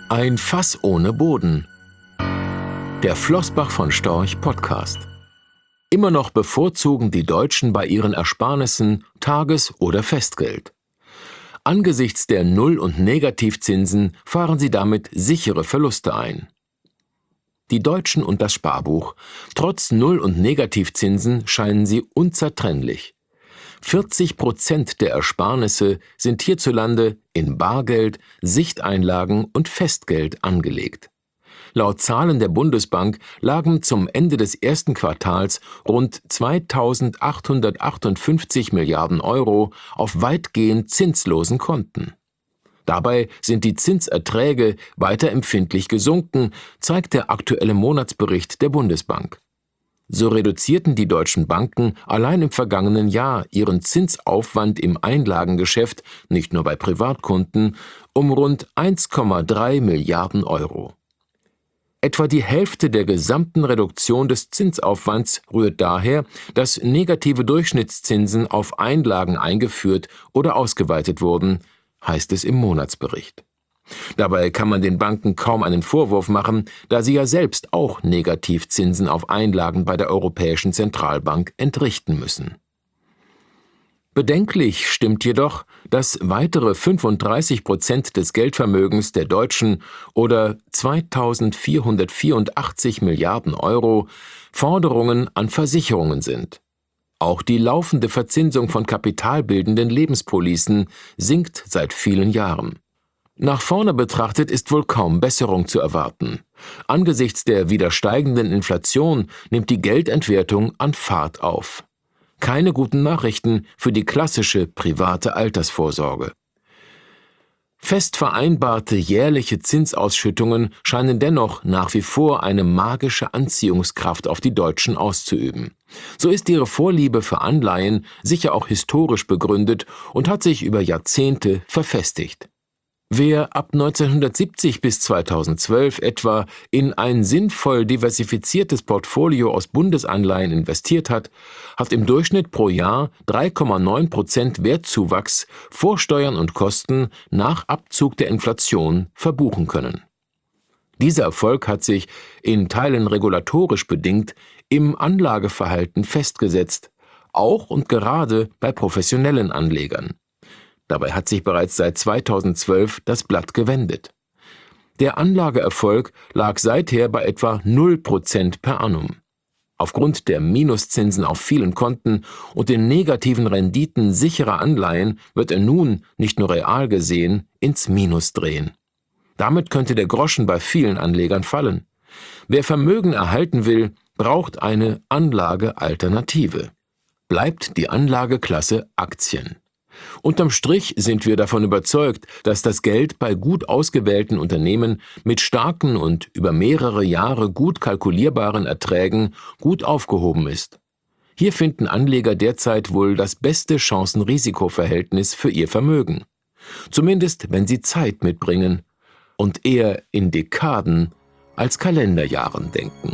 Ein Fass ohne Boden. Der Flossbach von Storch Podcast. Immer noch bevorzugen die Deutschen bei ihren Ersparnissen Tages- oder Festgeld. Angesichts der Null- und Negativzinsen fahren sie damit sichere Verluste ein. Die Deutschen und das Sparbuch. Trotz Null- und Negativzinsen scheinen sie unzertrennlich. 40% der Ersparnisse sind hierzulande in Bargeld, Sichteinlagen und Festgeld angelegt. Laut Zahlen der Bundesbank lagen zum Ende des ersten Quartals rund 2.858 Milliarden Euro auf weitgehend zinslosen Konten. Dabei sind die Zinserträge weiter empfindlich gesunken, zeigt der aktuelle Monatsbericht der Bundesbank. So reduzierten die deutschen Banken allein im vergangenen Jahr ihren Zinsaufwand im Einlagengeschäft, nicht nur bei Privatkunden, um rund 1,3 Milliarden Euro. Etwa die Hälfte der gesamten Reduktion des Zinsaufwands rührt daher, dass negative Durchschnittszinsen auf Einlagen eingeführt oder ausgeweitet wurden, heißt es im Monatsbericht. Dabei kann man den Banken kaum einen Vorwurf machen, da sie ja selbst auch Negativzinsen auf Einlagen bei der Europäischen Zentralbank entrichten müssen. Bedenklich stimmt jedoch, dass weitere 35% des Geldvermögens der Deutschen oder 2.484 Milliarden Euro Forderungen an Versicherungen sind. Auch die laufende Verzinsung von kapitalbildenden Lebenspolicen sinkt seit vielen Jahren. Nach vorne betrachtet ist wohl kaum Besserung zu erwarten. Angesichts der wieder steigenden Inflation nimmt die Geldentwertung an Fahrt auf. Keine guten Nachrichten für die klassische private Altersvorsorge. Fest vereinbarte jährliche Zinsausschüttungen scheinen dennoch nach wie vor eine magische Anziehungskraft auf die Deutschen auszuüben. So ist ihre Vorliebe für Anleihen sicher auch historisch begründet und hat sich über Jahrzehnte verfestigt. Wer ab 1970 bis 2012 etwa in ein sinnvoll diversifiziertes Portfolio aus Bundesanleihen investiert hat, hat im Durchschnitt pro Jahr 3,9% Wertzuwachs vor Steuern und Kosten nach Abzug der Inflation verbuchen können. Dieser Erfolg hat sich, in Teilen regulatorisch bedingt, im Anlageverhalten festgesetzt, auch und gerade bei professionellen Anlegern. Dabei hat sich bereits seit 2012 das Blatt gewendet. Der Anlageerfolg lag seither bei etwa 0% per annum. Aufgrund der Minuszinsen auf vielen Konten und den negativen Renditen sicherer Anleihen wird er nun, nicht nur real gesehen, ins Minus drehen. Damit könnte der Groschen bei vielen Anlegern fallen. Wer Vermögen erhalten will, braucht eine Anlagealternative. Bleibt die Anlageklasse Aktien. Unterm Strich sind wir davon überzeugt, dass das Geld bei gut ausgewählten Unternehmen mit starken und über mehrere Jahre gut kalkulierbaren Erträgen gut aufgehoben ist. Hier finden Anleger derzeit wohl das beste Chancen-Risiko-Verhältnis für ihr Vermögen. Zumindest, wenn sie Zeit mitbringen und eher in Dekaden als Kalenderjahren denken.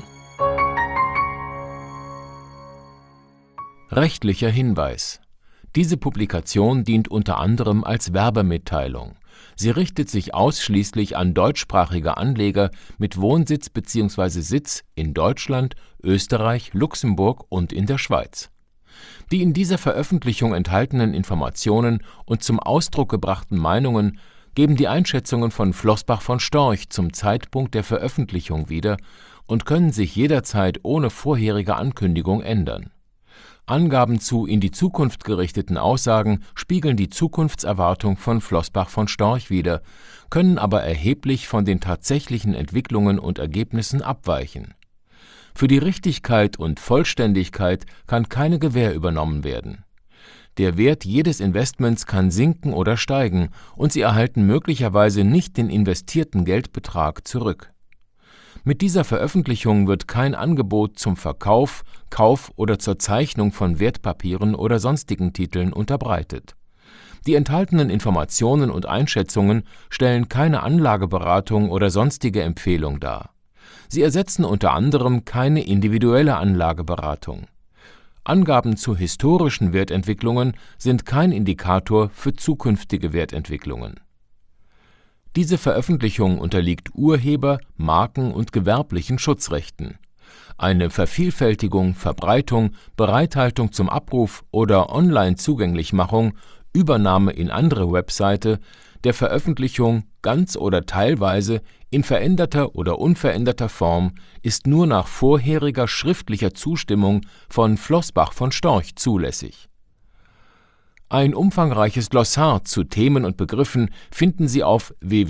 Rechtlicher Hinweis: Diese Publikation dient unter anderem als Werbemitteilung. Sie richtet sich ausschließlich an deutschsprachige Anleger mit Wohnsitz bzw. Sitz in Deutschland, Österreich, Luxemburg und in der Schweiz. Die in dieser Veröffentlichung enthaltenen Informationen und zum Ausdruck gebrachten Meinungen geben die Einschätzungen von Flossbach von Storch zum Zeitpunkt der Veröffentlichung wieder und können sich jederzeit ohne vorherige Ankündigung ändern. Angaben zu in die Zukunft gerichteten Aussagen spiegeln die Zukunftserwartung von Flossbach von Storch wider, können aber erheblich von den tatsächlichen Entwicklungen und Ergebnissen abweichen. Für die Richtigkeit und Vollständigkeit kann keine Gewähr übernommen werden. Der Wert jedes Investments kann sinken oder steigen und Sie erhalten möglicherweise nicht den investierten Geldbetrag zurück. Mit dieser Veröffentlichung wird kein Angebot zum Verkauf, Kauf oder zur Zeichnung von Wertpapieren oder sonstigen Titeln unterbreitet. Die enthaltenen Informationen und Einschätzungen stellen keine Anlageberatung oder sonstige Empfehlung dar. Sie ersetzen unter anderem keine individuelle Anlageberatung. Angaben zu historischen Wertentwicklungen sind kein Indikator für zukünftige Wertentwicklungen. Diese Veröffentlichung unterliegt Urheber-, Marken- und gewerblichen Schutzrechten. Eine Vervielfältigung, Verbreitung, Bereithaltung zum Abruf oder Online-Zugänglichmachung, Übernahme in andere Webseite, der Veröffentlichung ganz oder teilweise in veränderter oder unveränderter Form ist nur nach vorheriger schriftlicher Zustimmung von Floßbach von Storch zulässig. Ein umfangreiches Glossar zu Themen und Begriffen finden Sie auf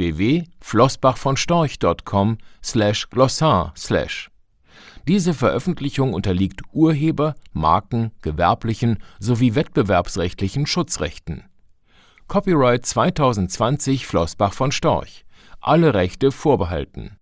www.floßbachvonstorch.com/glossar/. Diese Veröffentlichung unterliegt Urheber-, Marken-, gewerblichen sowie wettbewerbsrechtlichen Schutzrechten. Copyright 2020 Floßbach von Storch. Alle Rechte vorbehalten